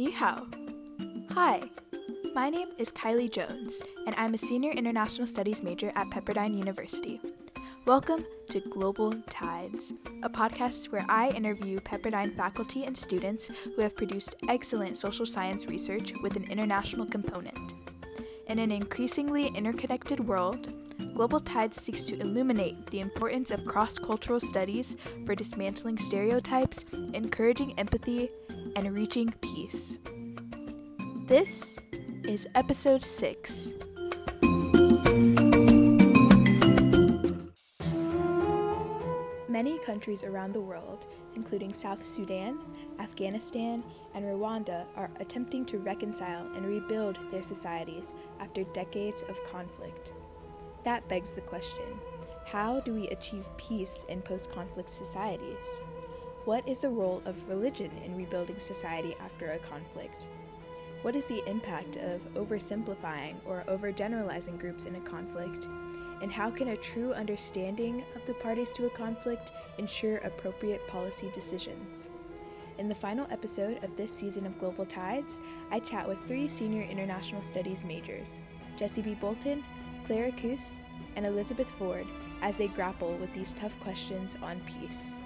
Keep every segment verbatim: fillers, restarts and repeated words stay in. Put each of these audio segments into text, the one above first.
Ni hao. Hi, my name is Kylie Jones, and I'm a senior international studies major at Pepperdine University. Welcome to Global Tides, a podcast where I interview Pepperdine faculty and students who have produced excellent social science research with an international component. In an increasingly interconnected world, Global Tides seeks to illuminate the importance of cross-cultural studies for dismantling stereotypes, encouraging empathy, and reaching peace. This is episode six. Many countries around the world, including South Sudan, Afghanistan, and Rwanda, are attempting to reconcile and rebuild their societies after decades of conflict. That begs the question, how do we achieve peace in post-conflict societies? What is the role of religion in rebuilding society after a conflict? What is the impact of oversimplifying or overgeneralizing groups in a conflict? And how can a true understanding of the parties to a conflict ensure appropriate policy decisions? In the final episode of this season of Global Tides, I chat with three senior international studies majors, Jessie B. Bolton, Clara Koos, and Elizabeth Ford, as they grapple with these tough questions on peace.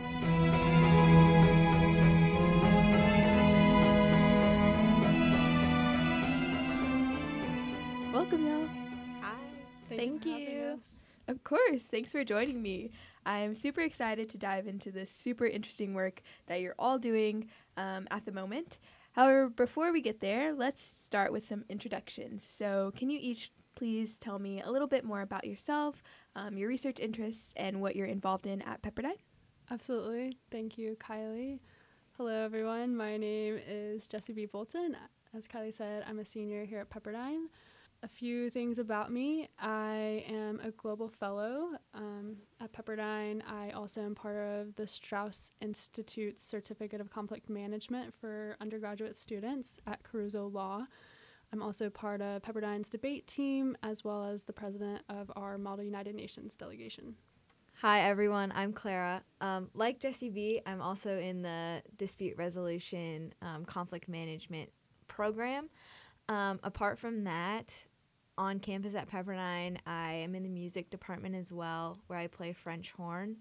Welcome, y'all. Hi. Thank, Thank you. you for having us. Of course. Thanks for joining me. I'm super excited to dive into this super interesting work that you're all doing um, at the moment. However, before we get there, let's start with some introductions. So can you each please tell me a little bit more about yourself, um, your research interests, and what you're involved in at Pepperdine? Absolutely. Thank you, Kylie. Hello, everyone. My name is Jessie B. Bolton. As Kylie said, I'm a senior here at Pepperdine. A few things about me. I am a global fellow um, at Pepperdine. I also am part of the Strauss Institute's Certificate of Conflict Management for undergraduate students at Caruso Law. I'm also part of Pepperdine's debate team, as well as the president of our Model United Nations delegation. Hi, everyone. I'm Clara. Um, like Jessie B., I'm also in the dispute resolution um, conflict management program. Um, apart from that, on campus at Pepperdine, I am in the music department as well, where I play French horn.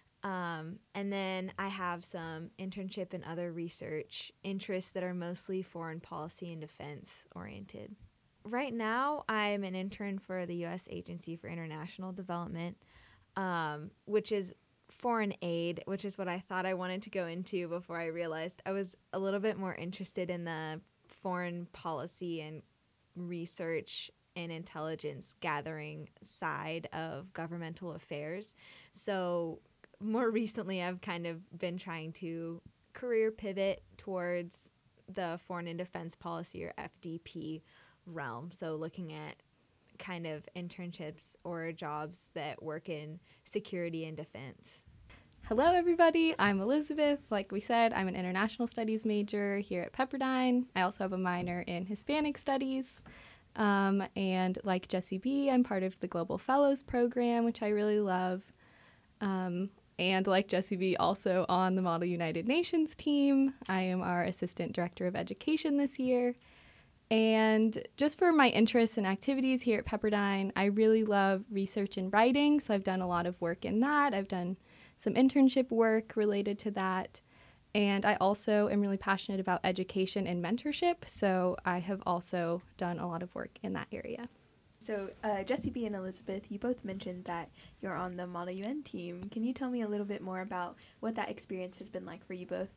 Um, and then I have some internship and other research interests that are mostly foreign policy and defense oriented. Right now, I'm an intern for the U S Agency for International Development, um, which is foreign aid, which is what I thought I wanted to go into before I realized I was a little bit more interested in the foreign policy and research and intelligence gathering side of governmental affairs. So more recently, I've kind of been trying to career pivot towards the foreign and defense policy, or F D P, realm. So looking at kind of internships or jobs that work in security and defense. Hello, everybody. I'm Elizabeth. Like we said, I'm an international studies major here at Pepperdine. I also have a minor in Hispanic studies. Um, and like Jessie B., I'm part of the Global Fellows program, which I really love. Um, and like Jessie B., also on the Model United Nations team. I am our Assistant Director of Education this year. And just for my interests and activities here at Pepperdine, I really love research and writing, so I've done a lot of work in that. I've done some internship work related to that. And I also am really passionate about education and mentorship, so I have also done a lot of work in that area. So uh, Jessie B. and Elizabeth, you both mentioned that you're on the Model U N team. Can you tell me a little bit more about what that experience has been like for you both?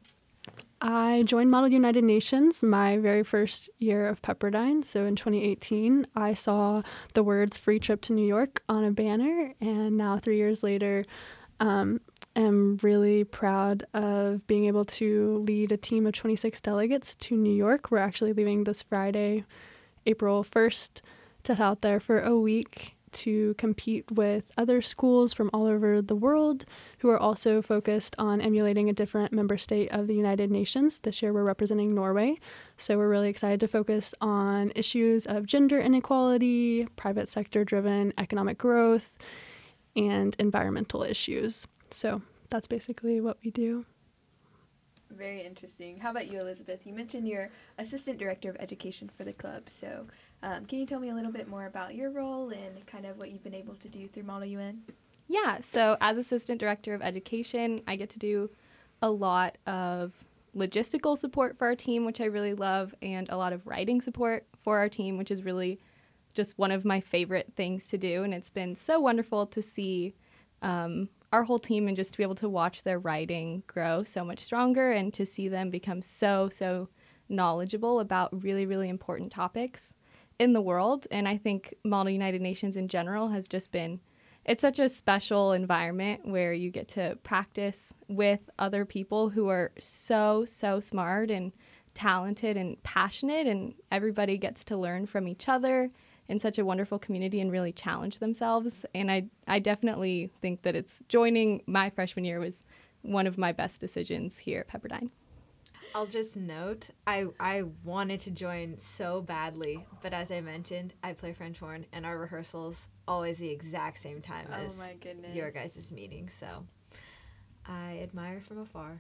I joined Model United Nations my very first year of Pepperdine. So in twenty eighteen, I saw the words "Free Trip to New York" on a banner, and now three years later, um, am really proud of being able to lead a team of twenty-six delegates to New York. We're actually leaving this Friday, April first, to head out there for a week to compete with other schools from all over the world who are also focused on emulating a different member state of the United Nations. This year we're representing Norway, so we're really excited to focus on issues of gender inequality, private sector-driven economic growth, and environmental issues. So that's basically what we do. Very interesting. How about you, Elizabeth? You mentioned you're assistant director of education for the club. So um, can you tell me a little bit more about your role and kind of what you've been able to do through Model U N? Yeah, so as assistant director of education, I get to do a lot of logistical support for our team, which I really love, and a lot of writing support for our team, which is really just one of my favorite things to do. And it's been so wonderful to see um, our whole team and just to be able to watch their writing grow so much stronger and to see them become so, so knowledgeable about really, really important topics in the world. And I think Model United Nations in general has just been, it's such a special environment where you get to practice with other people who are so, so smart and talented and passionate, and everybody gets to learn from each other in such a wonderful community and really challenge themselves. And I, I definitely think that it's joining my freshman year was one of my best decisions here at Pepperdine. I'll just note, I, I wanted to join so badly, but as I mentioned, I play French horn, and our rehearsals always the exact same time Oh as my goodness. your guys' meetings, so I admire from afar.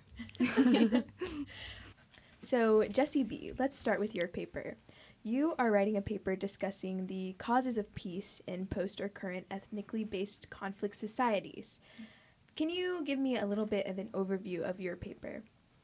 So, Jessie B., let's start with your paper. You are writing a paper discussing the causes of peace in post or current ethnically based conflict societies. Can you give me a little bit of an overview of your paper?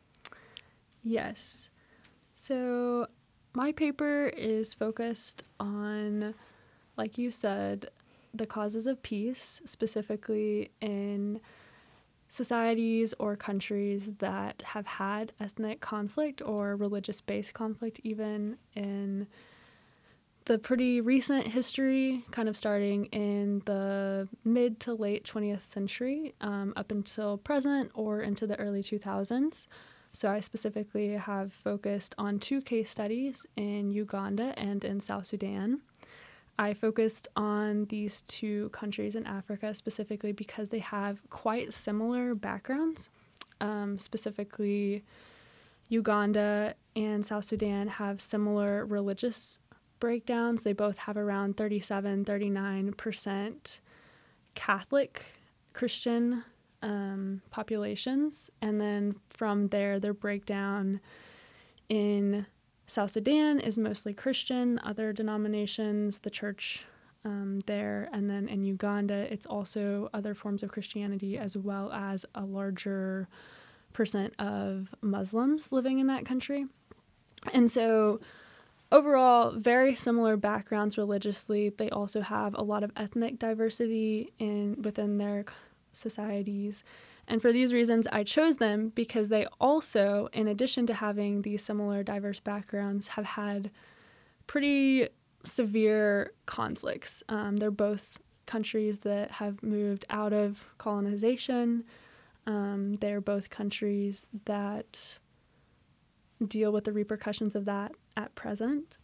Yes. So my paper is focused on, like you said, the causes of peace, specifically in societies or countries that have had ethnic conflict or religious-based conflict, even in the pretty recent history, kind of starting in the mid to late twentieth century, um, up until present or into the early two thousands. So I specifically have focused on two case studies in Uganda and in South Sudan. I focused on these two countries in Africa specifically because they have quite similar backgrounds. Um, specifically, Uganda and South Sudan have similar religious breakdowns. They both have around thirty-seven, thirty-nine percent Catholic Christian um, populations. And then from there, their breakdown in South Sudan is mostly Christian, other denominations, the church um, there. And then in Uganda, it's also other forms of Christianity, as well as a larger percent of Muslims living in that country. And so overall, very similar backgrounds religiously. They also have a lot of ethnic diversity in within their societies. And for these reasons, I chose them because they also, in addition to having these similar diverse backgrounds, have had pretty severe conflicts. Um, they're both countries that have moved out of colonization. Um, they're both countries that deal with the repercussions of that at present.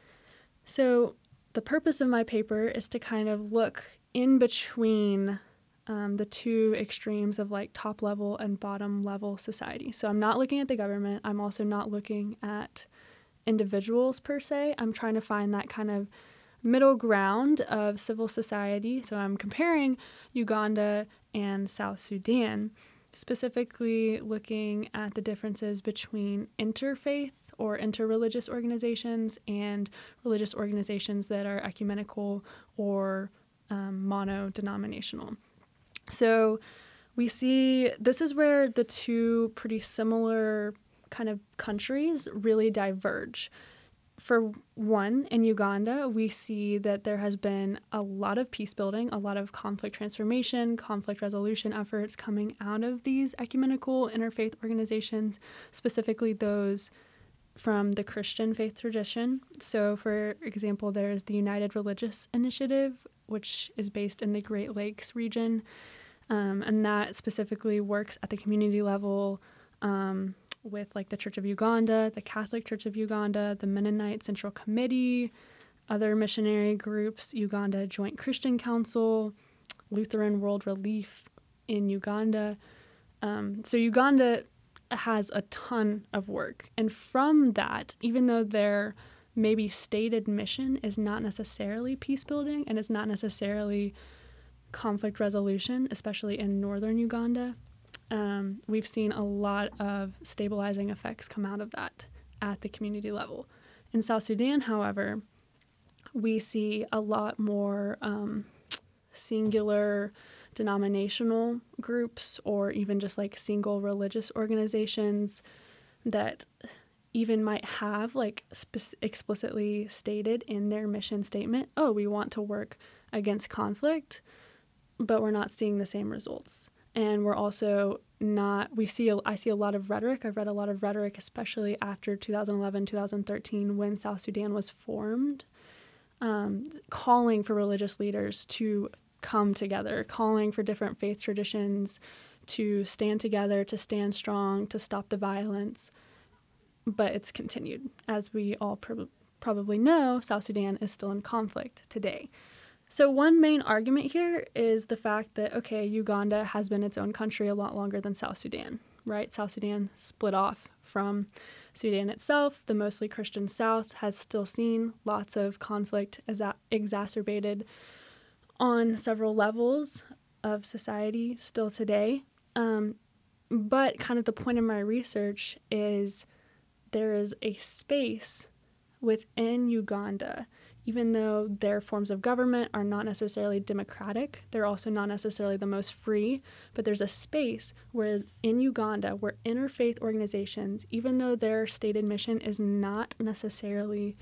So the purpose of my paper is to kind of look in between Um, the two extremes of like top level and bottom level society. So I'm not looking at the government. I'm also not looking at individuals per se. I'm trying to find that kind of middle ground of civil society. So I'm comparing Uganda and South Sudan, specifically looking at the differences between interfaith or interreligious organizations and religious organizations that are ecumenical or um, mono-denominational. So we see this is where the two pretty similar kind of countries really diverge. For one, in Uganda, we see that there has been a lot of peace building, a lot of conflict transformation, conflict resolution efforts coming out of these ecumenical interfaith organizations, specifically those from the Christian faith tradition. So, for example, there's the United Religious Initiative, which is based in the Great Lakes region. Um, and that specifically works at the community level um, with like the Church of Uganda, the Catholic Church of Uganda, the Mennonite Central Committee, other missionary groups, Uganda Joint Christian Council, Lutheran World Relief in Uganda. Um, so Uganda has a ton of work. And from that, even though their maybe stated mission is not necessarily peace building and it's not necessarily conflict resolution, especially in northern Uganda, um, we've seen a lot of stabilizing effects come out of that at the community level. In South Sudan, however, we see a lot more um, singular denominational groups or even just like single religious organizations that even might have like spe- explicitly stated in their mission statement, oh, we want to work against conflict, but we're not seeing the same results. And we're also not, we see, a, I see a lot of rhetoric. I've read a lot of rhetoric, especially after two thousand eleven, two thousand thirteen, when South Sudan was formed, um, calling for religious leaders to come together, calling for different faith traditions to stand together, to stand strong, to stop the violence. But it's continued. As we all prob- probably know, South Sudan is still in conflict today. So one main argument here is the fact that, okay, Uganda has been its own country a lot longer than South Sudan, right? South Sudan split off from Sudan itself. The mostly Christian South has still seen lots of conflict exa- exacerbated on several levels of society still today. Um, but kind of the point of my research is there is a space within Uganda. Even though their forms of government are not necessarily democratic, they're also not necessarily the most free, but there's a space where in Uganda where interfaith organizations, even though their stated mission is not necessarily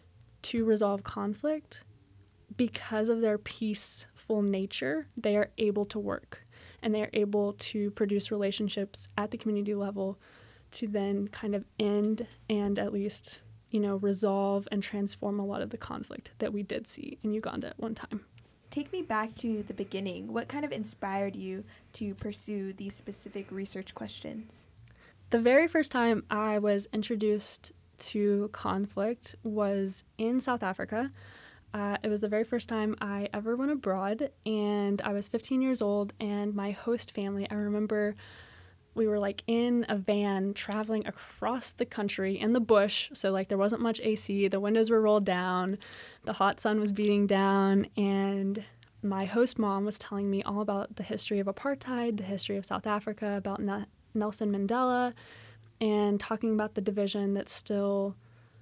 to resolve conflict, because of their peaceful nature, they are able to work and they are able to produce relationships at the community level to then kind of end and at least, you know, resolve and transform a lot of the conflict that we did see in Uganda at one time. Take me back to the beginning. What kind of inspired you to pursue these specific research questions? The very first time I was introduced to conflict was in South Africa. Uh, it was the very first time I ever went abroad, and I was fifteen years old, and my host family, I remember we were like in a van traveling across the country in the bush. So like there wasn't much A C, the windows were rolled down, the hot sun was beating down, and my host mom was telling me all about the history of apartheid, the history of South Africa, about Na- Nelson Mandela, and talking about the division that still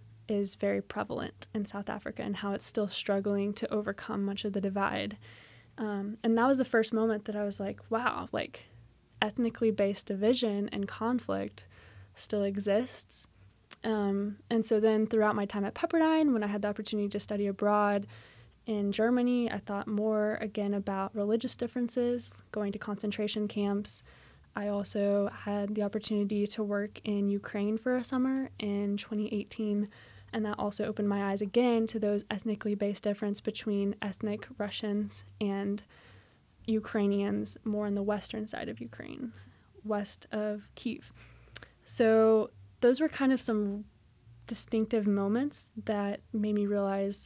is very prevalent in South Africa and how it's still struggling to overcome much of the divide. Um, and that was the first moment that I was like, wow, like ethnically based division and conflict still exists. Um, and so then throughout my time at Pepperdine, when I had the opportunity to study abroad in Germany, I thought more again about religious differences, going to concentration camps. I also had the opportunity to work in Ukraine for a summer in twenty eighteen, and that also opened my eyes again to those ethnically based difference between ethnic Russians and Ukrainians more on the western side of Ukraine, west of Kyiv. So those were kind of some distinctive moments that made me realize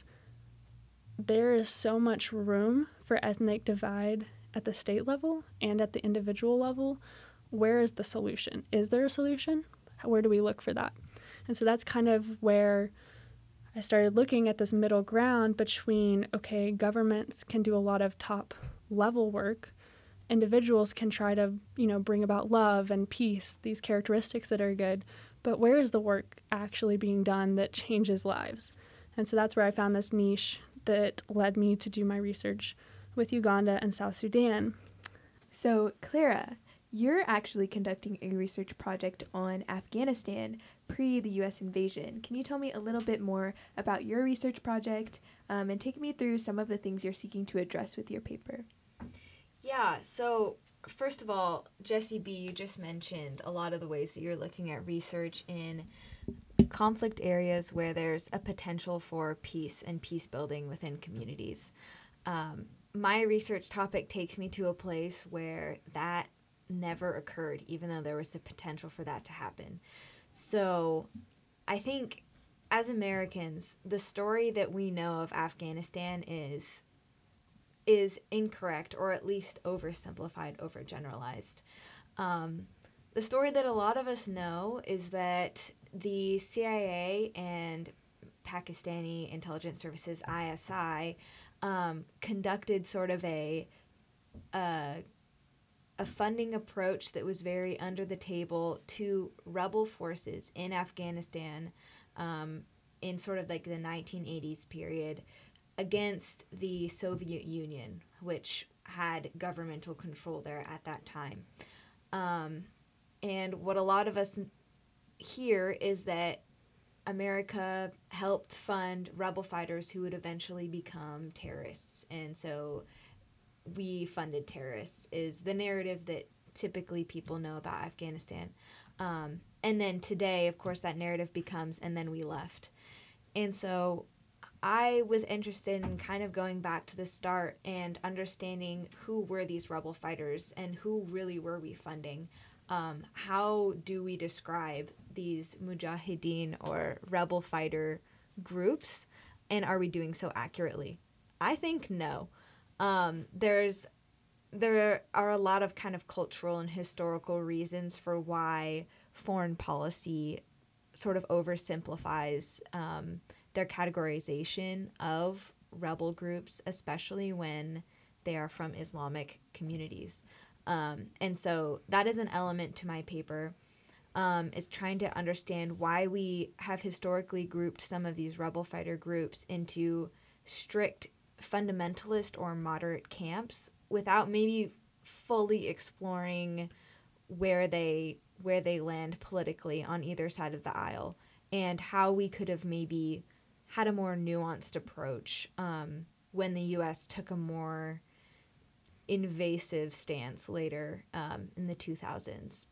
there is so much room for ethnic divide at the state level and at the individual level. Where is the solution? Is there a solution? Where do we look for that? And so that's kind of where I started looking at this middle ground between, okay, governments can do a lot of top level work. Individuals can try to, you know, bring about love and peace, these characteristics that are good, but where is the work actually being done that changes lives? And so that's where I found this niche that led me to do my research with Uganda and South Sudan. So, Clara, you're actually conducting a research project on Afghanistan pre the U S invasion. Can you tell me a little bit more about your research project um, and take me through some of the things you're seeking to address with your paper? Yeah, so first of all, Jessie B., you just mentioned a lot of the ways that you're looking at research in conflict areas where there's a potential for peace and peace building within communities. Um, my research topic takes me to a place where that never occurred, even though there was the potential for that to happen. So I think as Americans, the story that we know of Afghanistan is is incorrect, or at least oversimplified, overgeneralized. Um, the story that a lot of us know is that the C I A and Pakistani intelligence services, I S I, um, conducted sort of a, a a funding approach that was very under the table to rebel forces in Afghanistan um, in sort of like the nineteen eighties period against the Soviet Union, which had governmental control there at that time. Um, and what a lot of us hear is that America helped fund rebel fighters who would eventually become terrorists. And so we funded terrorists is the narrative that typically people know about Afghanistan. Um, and then today, of course, that narrative becomes, and then we left. And so I was interested in kind of going back to the start and understanding who were these rebel fighters and who really were we funding. Um, how do we describe these mujahideen or rebel fighter groups, and are we doing so accurately? I think no. Um, there's there are a lot of kind of cultural and historical reasons for why foreign policy sort of oversimplifies um, their categorization of rebel groups, especially when they are from Islamic communities. Um, and so that is an element to my paper, um, is trying to understand why we have historically grouped some of these rebel fighter groups into strict fundamentalist or moderate camps without maybe fully exploring where they where they land politically on either side of the aisle, and how we could have maybe had a more nuanced approach um, when the U S took a more invasive stance later um, in the two thousands.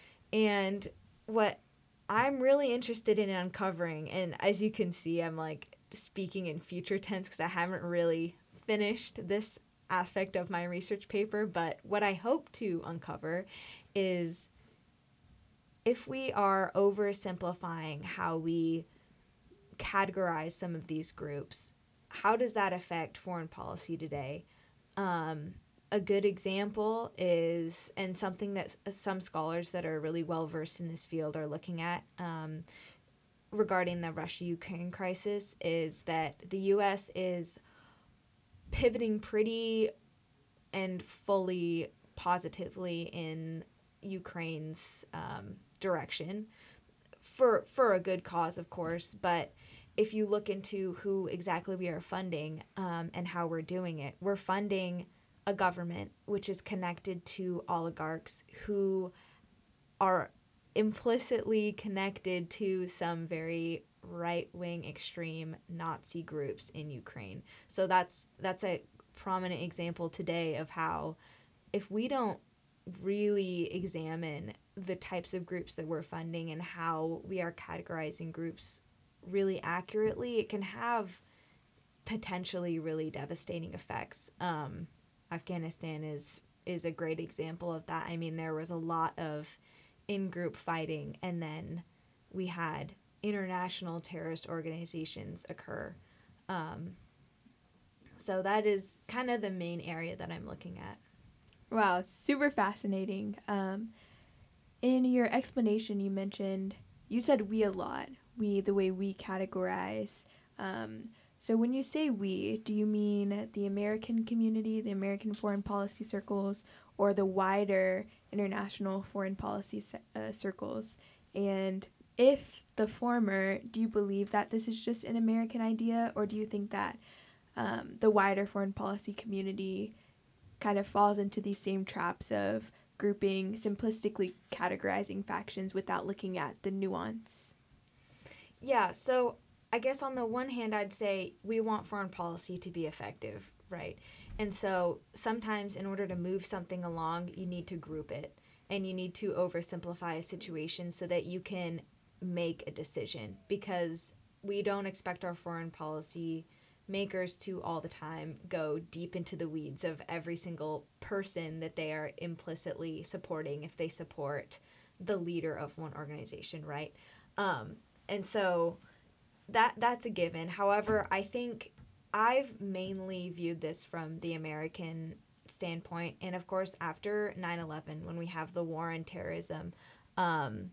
And what I'm really interested in uncovering, and as you can see, I'm like speaking in future tense because I haven't really finished this aspect of my research paper, but what I hope to uncover is if we are oversimplifying how we categorize some of these groups, how does that affect foreign policy today? Um, a good example is, and something that some scholars that are really well versed in this field are looking at um, regarding the Russia-Ukraine crisis, is that the U S is pivoting pretty and fully positively in Ukraine's um, direction for for a good cause, of course. But if you look into who exactly we are funding um, and how we're doing it, we're funding a government which is connected to oligarchs who are implicitly connected to some very right-wing extreme Nazi groups in Ukraine. So that's that's a prominent example today of how if we don't really examine the types of groups that we're funding and how we are categorizing groups really accurately, it can have potentially really devastating effects. Um, Afghanistan is is a great example of that. I mean, there was a lot of in-group fighting, and then we had international terrorist organizations occur. Um, so that is kind of the main area that I'm looking at. Wow, super fascinating. Um, in your explanation, you mentioned, you said we a lot, we, the way we categorize. Um, so when you say we, do you mean the American community, the American foreign policy circles, or the wider international foreign policy uh, circles? And if the former, do you believe that this is just an American idea, or do you think that um, the wider foreign policy community kind of falls into these same traps of grouping, simplistically categorizing factions without looking at the nuance? Yeah, so I guess on the one hand, I'd say we want foreign policy to be effective, right? And so sometimes in order to move something along, you need to group it, and you need to oversimplify a situation so that you can make a decision, because we don't expect our foreign policy makers to all the time go deep into the weeds of every single person that they are implicitly supporting if they support the leader of one organization, right? Um, and so that that's a given. However, I think I've mainly viewed this from the American standpoint, and of course after nine eleven, when we have the war on terrorism, um,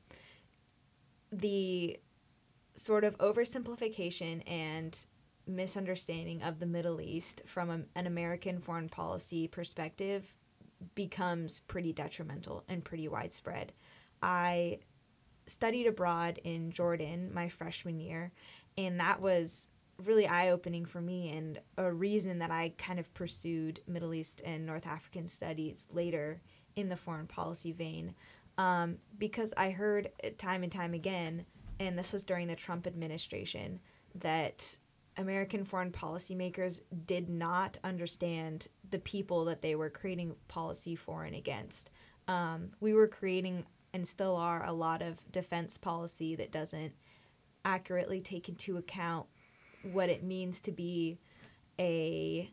the sort of oversimplification and misunderstanding of the Middle East from a, an American foreign policy perspective becomes pretty detrimental and pretty widespread. I studied abroad in Jordan my freshman year, and that was really eye-opening for me and a reason that I kind of pursued Middle East and North African studies later in the foreign policy vein, um, because I heard time and time again, and this was during the Trump administration, that American foreign policymakers did not understand the people that they were creating policy for and against. Um, we were creating, and still are, a lot of defense policy that doesn't accurately take into account what it means to be a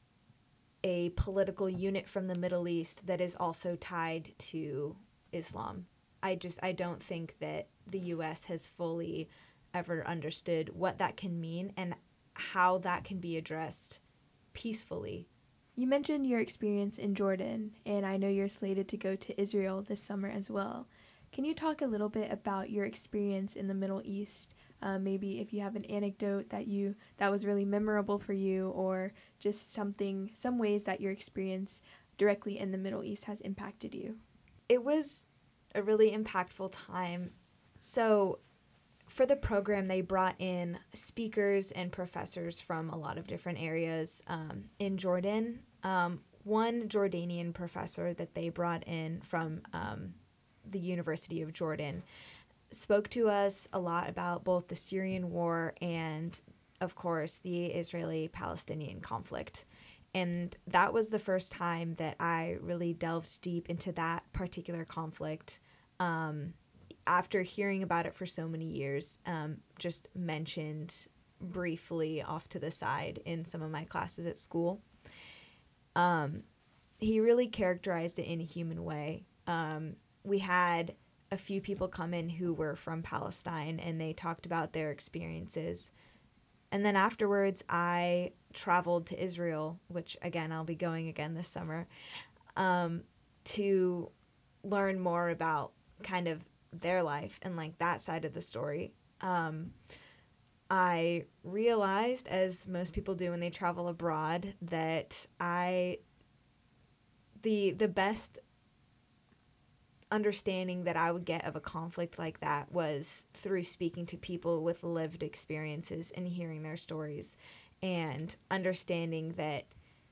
a political unit from the Middle East that is also tied to Islam. I just I don't think that the U S has fully ever understood what that can mean and how that can be addressed peacefully. You mentioned your experience in Jordan, and I know you're slated to go to Israel this summer as well. Can you talk a little bit about your experience in the Middle East? Uh, maybe if you have an anecdote that you that was really memorable for you, or just something, some ways that your experience directly in the Middle East has impacted you. It was a really impactful time. So for the program, they brought in speakers and professors from a lot of different areas um, in Jordan. Um, one Jordanian professor that they brought in from um, the University of Jordan spoke to us a lot about both the Syrian war and, of course, the Israeli-Palestinian conflict. And that was the first time that I really delved deep into that particular conflict. Um, after hearing about it for so many years, um, just mentioned briefly off to the side in some of my classes at school. Um, he really characterized it in a human way. Um, we had a few people come in who were from Palestine, and they talked about their experiences. And then afterwards, I traveled to Israel, which, again, I'll be going again this summer, um, to learn more about kind of their life and, like, that side of the story. Um, I realized, as most people do when they travel abroad, that I, the the best understanding that I would get of a conflict like that was through speaking to people with lived experiences and hearing their stories, and understanding that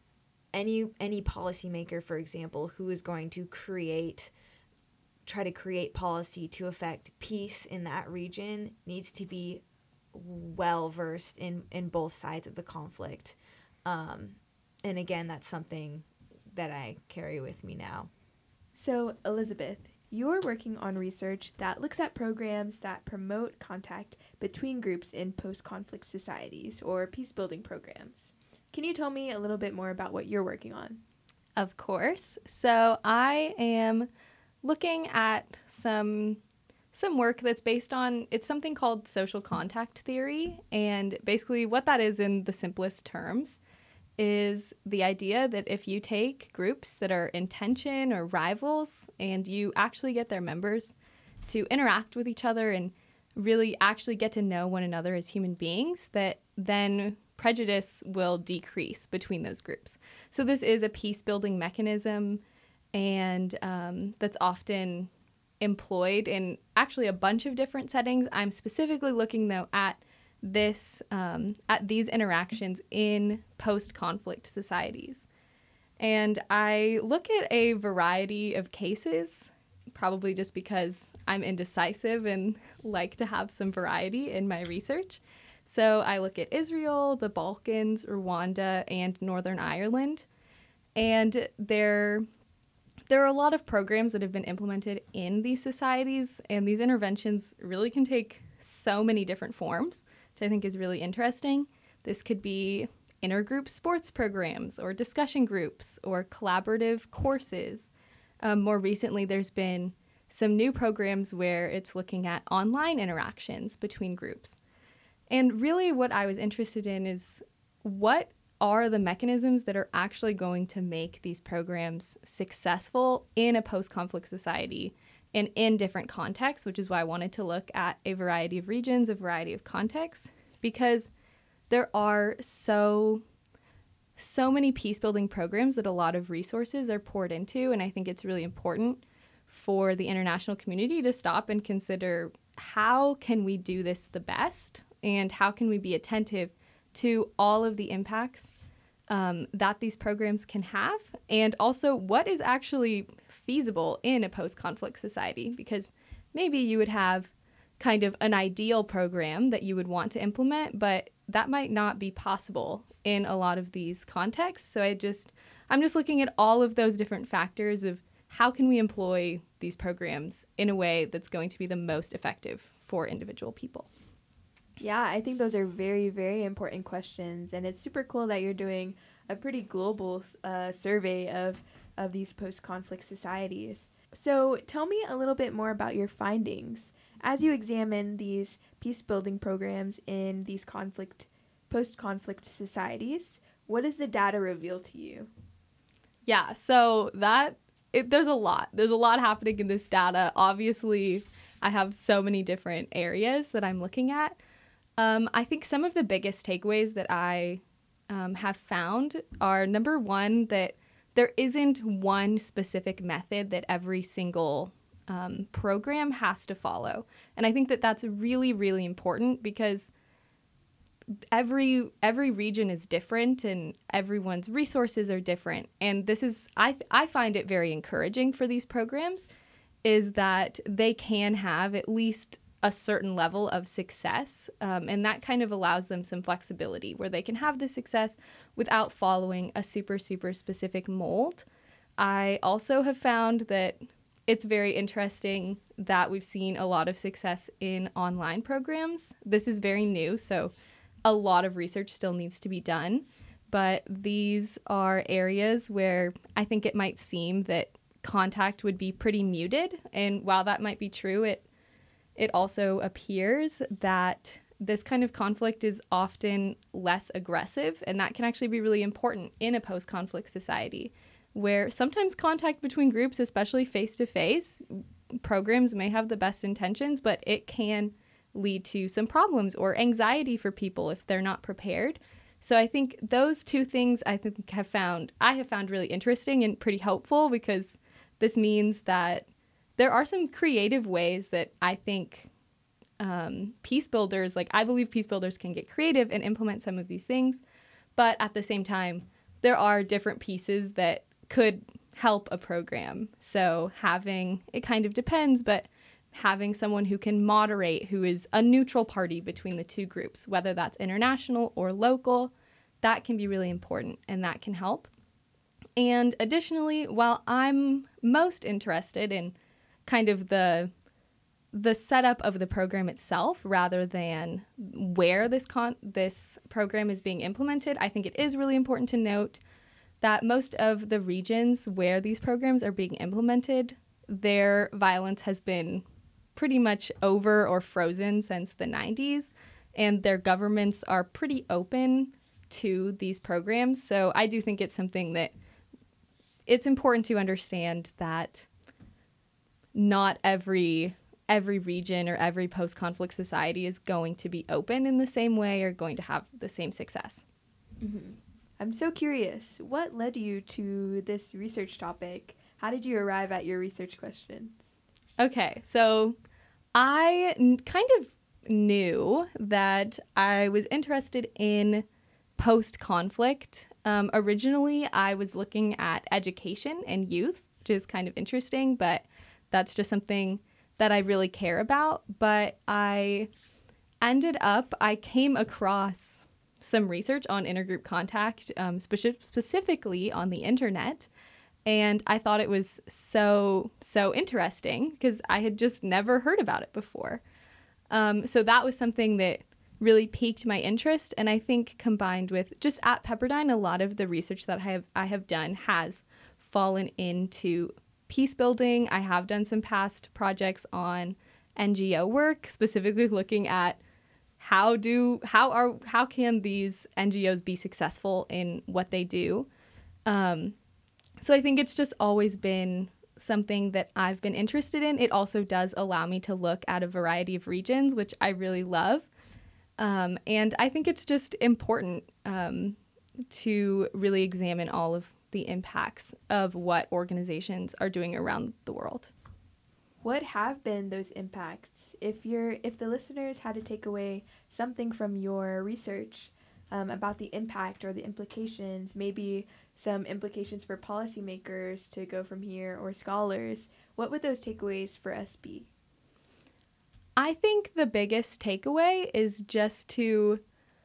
any any policymaker, for example, who is going to create try to create policy to affect peace in that region needs to be well versed in in both sides of the conflict. Um, and again, that's something that I carry with me now. So, Elizabeth, you're working on research that looks at programs that promote contact between groups in post-conflict societies, or peace-building programs. Can you tell me a little bit more about what you're working on? Of course. So I am looking at some some work that's based on, it's something called social contact theory, and basically what that is in the simplest terms is the idea that if you take groups that are in tension or rivals and you actually get their members to interact with each other and really actually get to know one another as human beings, that then prejudice will decrease between those groups. So this is a peace-building mechanism, and um, that's often employed in actually a bunch of different settings. I'm specifically looking, though, at this um, at these interactions in post-conflict societies. And I look at a variety of cases, probably just because I'm indecisive and like to have some variety in my research. So I look at Israel, the Balkans, Rwanda, and Northern Ireland. And there, there are a lot of programs that have been implemented in these societies, and these interventions really can take so many different forms, which I think is really interesting. This could be intergroup sports programs or discussion groups or collaborative courses. Um, more recently, there's been some new programs where it's looking at online interactions between groups. And really what I was interested in is what are the mechanisms that are actually going to make these programs successful in a post-conflict society and in different contexts, which is why I wanted to look at a variety of regions, a variety of contexts, because there are so, so many peace building programs that a lot of resources are poured into, and I think it's really important for the international community to stop and consider how can we do this the best, and how can we be attentive to all of the impacts um, that these programs can have, and also what is actually feasible in a post-conflict society, because maybe you would have kind of an ideal program that you would want to implement, but that might not be possible in a lot of these contexts. So I just, I'm just looking at all of those different factors of how can we employ these programs in a way that's going to be the most effective for individual people. Yeah, I think those are very, very important questions, and it's super cool that you're doing a pretty global uh, survey of, of these post-conflict societies. So tell me a little bit more about your findings. As you examine these peace-building programs in these conflict, post-conflict societies, what does the data reveal to you? Yeah, so that, it, there's a lot. There's a lot happening in this data. Obviously, I have so many different areas that I'm looking at. Um, I think some of the biggest takeaways that I um, have found are, number one, that there isn't one specific method that every single um, program has to follow. And I think that that's really, really important, because every every region is different and everyone's resources are different. And this is, I, I find it very encouraging for these programs, is that they can have at least a certain level of success. Um, and that kind of allows them some flexibility where they can have the success without following a super, super specific mold. I also have found that it's very interesting that we've seen a lot of success in online programs. This is very new, so a lot of research still needs to be done. But these are areas where I think it might seem that contact would be pretty muted. And while that might be true, it It also appears that this kind of conflict is often less aggressive, and that can actually be really important in a post-conflict society, where sometimes contact between groups, especially face-to-face, programs may have the best intentions, but it can lead to some problems or anxiety for people if they're not prepared. So I think those two things I think have found, I have found really interesting and pretty helpful, because this means that there are some creative ways that I think um, peace builders, like I believe peace builders can get creative and implement some of these things, but at the same time, there are different pieces that could help a program. So having, it kind of depends, but having someone who can moderate, who is a neutral party between the two groups, whether that's international or local, that can be really important, and that can help. And additionally, while I'm most interested in kind of the the setup of the program itself rather than where this con- this program is being implemented, I think it is really important to note that most of the regions where these programs are being implemented, their violence has been pretty much over or frozen since the nineties, and their governments are pretty open to these programs. So I do think it's something that it's important to understand that not every every region or every post-conflict society is going to be open in the same way or going to have the same success. Mm-hmm. I'm so curious, what led you to this research topic? How did you arrive at your research questions? Okay, so I n- kind of knew that I was interested in post-conflict. Um, originally, I was looking at education and youth, which is kind of interesting, but that's just something that I really care about. But I ended up, I came across some research on intergroup contact, um, speci- specifically on the internet. And I thought it was so, so interesting because I had just never heard about it before. Um, so that was something that really piqued my interest. And I think combined with just at Pepperdine, a lot of the research that I have, I have done has fallen into peace building. I have done some past projects on N G O work, specifically looking at how do how are how can these N G Os be successful in what they do. Um, so I think it's just always been something that I've been interested in. It also does allow me to look at a variety of regions, which I really love. Um, and I think it's just important um, to really examine all of the impacts of what organizations are doing around the world. What have been those impacts? If you're, if the listeners had to take away something from your research um, about the impact or the implications, maybe some implications for policymakers to go from here or scholars, what would those takeaways for us be? I think the biggest takeaway is just to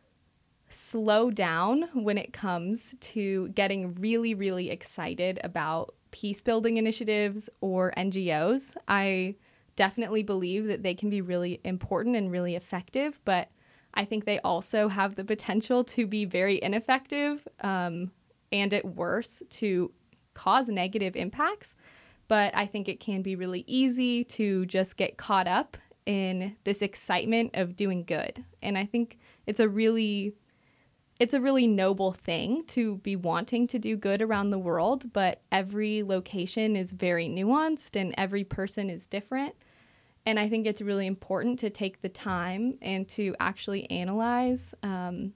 slow down when it comes to getting really, really excited about peace building initiatives or N G Os. I definitely believe that they can be really important and really effective, but I think they also have the potential to be very ineffective um, and at worst to cause negative impacts. But I think it can be really easy to just get caught up in this excitement of doing good. And I think it's a really It's a really noble thing to be wanting to do good around the world, but every location is very nuanced and every person is different. And I think it's really important to take the time and to actually analyze um,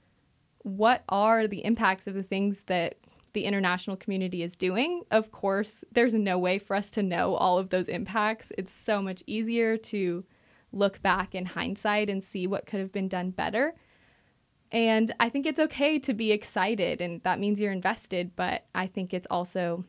what are the impacts of the things that the international community is doing. Of course, there's no way for us to know all of those impacts. It's so much easier to look back in hindsight and see what could have been done better. And I think it's okay to be excited, and that means you're invested, but I think it's also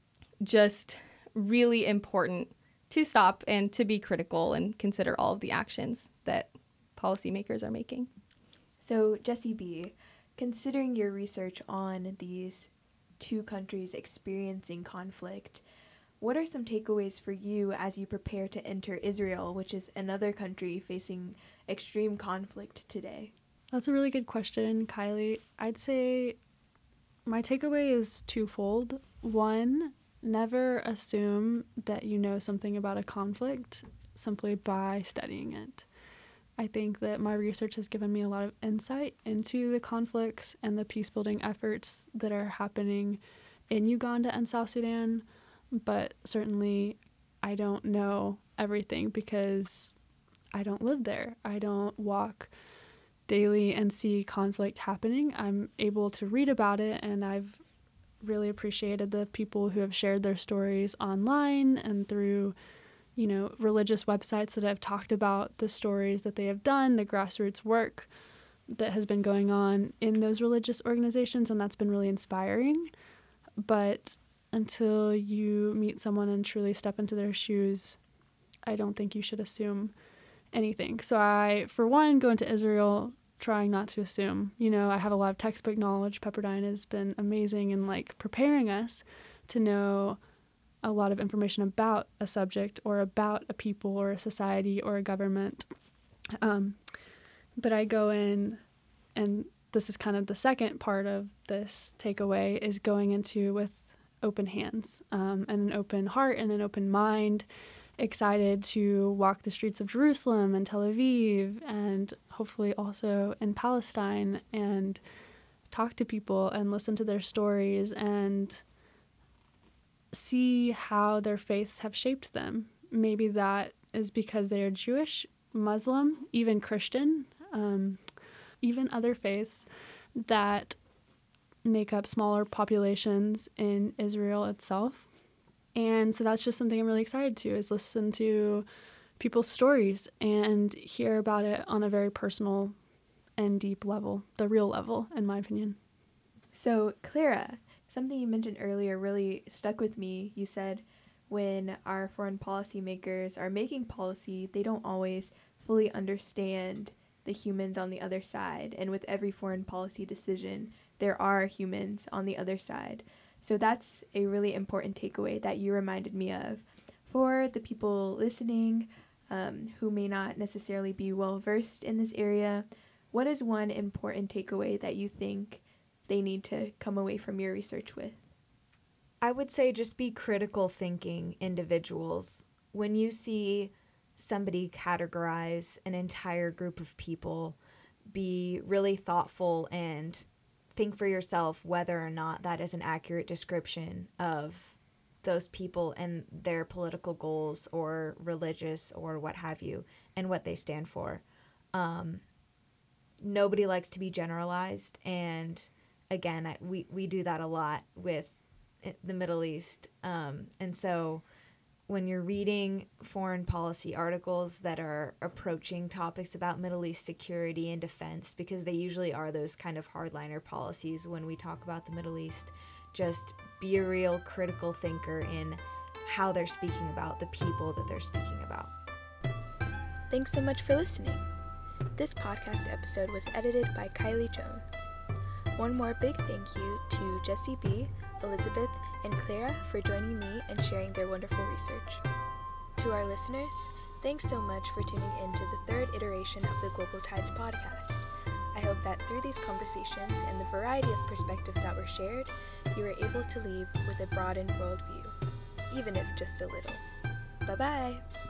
just really important to stop and to be critical and consider all of the actions that policymakers are making. So, Jessie B., considering your research on these two countries experiencing conflict, what are some takeaways for you as you prepare to enter Israel, which is another country facing extreme conflict today? That's a really good question, Kylie. I'd say my takeaway is twofold. One, never assume that you know something about a conflict simply by studying it. I think that my research has given me a lot of insight into the conflicts and the peace-building efforts that are happening in Uganda and South Sudan, but certainly I don't know everything because I don't live there. I don't walk daily and see conflict happening. I'm able to read about it, and I've really appreciated the people who have shared their stories online and through, you know, religious websites that have talked about the stories that they have done, the grassroots work that has been going on in those religious organizations, and that's been really inspiring. But until you meet someone and truly step into their shoes, I don't think you should assume anything. So I, for one, go into Israel trying not to assume. You know, I have a lot of textbook knowledge. Pepperdine has been amazing in like preparing us to know a lot of information about a subject or about a people or a society or a government. Um, but I go in, and this is kind of the second part of this takeaway, is going into with open hands um, and an open heart and an open mind, excited to walk the streets of Jerusalem and Tel Aviv and hopefully also in Palestine and talk to people and listen to their stories and see how their faiths have shaped them. Maybe that is because they are Jewish, Muslim, even Christian, um, even other faiths that make up smaller populations in Israel itself. And so that's just something I'm really excited to, is listen to people's stories and hear about it on a very personal and deep level, the real level, in my opinion. So, Clara, something you mentioned earlier really stuck with me. You said when our foreign policy makers are making policy, they don't always fully understand the humans on the other side. And with every foreign policy decision, there are humans on the other side. So that's a really important takeaway that you reminded me of. For the people listening um, who may not necessarily be well versed in this area, what is one important takeaway that you think they need to come away from your research with? I would say just be critical thinking individuals. When you see somebody categorize an entire group of people, be really thoughtful and think for yourself whether or not that is an accurate description of those people and their political goals or religious or what have you and what they stand for. Um, nobody likes to be generalized, and again, I, we, we do that a lot with the Middle East. Um, and so when you're reading foreign policy articles that are approaching topics about Middle East security and defense, because they usually are those kind of hardliner policies when we talk about the Middle East, just be a real critical thinker in how they're speaking about the people that they're speaking about. Thanks so much for listening. This podcast episode was edited by Kylie Jones. One more big thank you to Jessie B., Elizabeth, and Clara for joining me and sharing their wonderful research. To our listeners, thanks so much for tuning in to the third iteration of the Global Tides podcast. I hope that through these conversations and the variety of perspectives that were shared, you were able to leave with a broadened worldview, even if just a little. Bye-bye!